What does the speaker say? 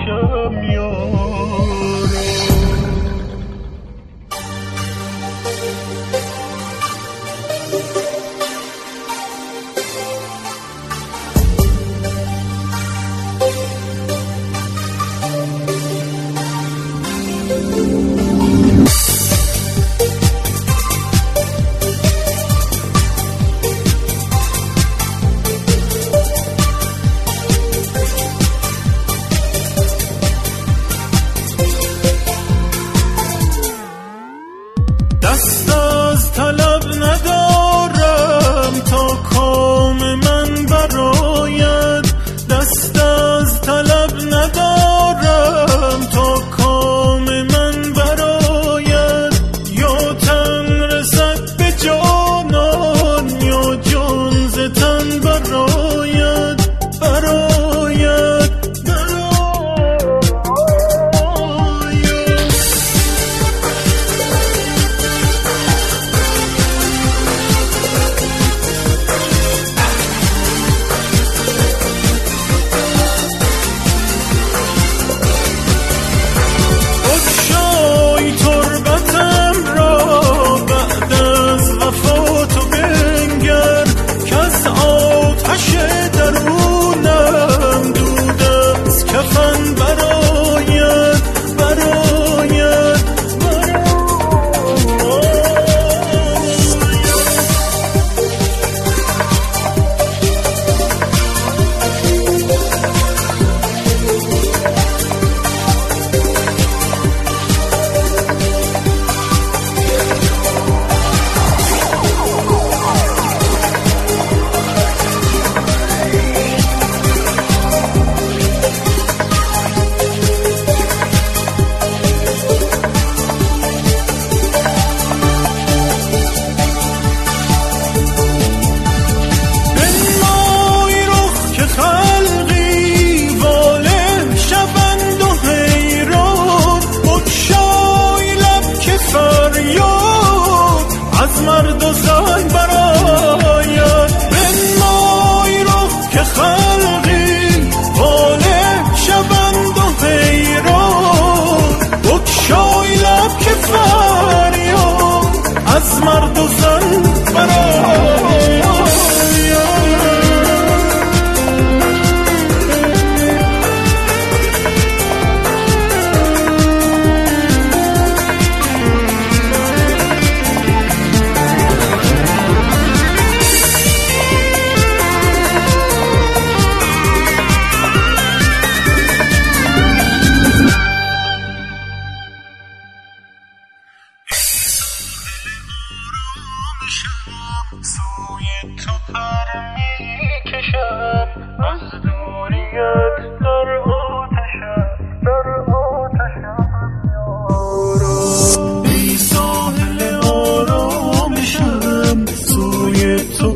آتشم یارا. دست از طلب ندارم تا کام من براید، دست از طلب ندارم تا کام من براید. یا تن رسد به جانان یا جان ز تن براید، براید. از مرد و زن براید بنمای رخ که خلقی واله شوند و حیران، بگشای لب که فریاد از مرد و زن براید. سوی تو پر میکشم از دوریت در آتشم، در آتشم یارا. ای ساحل آرامشم سوی تو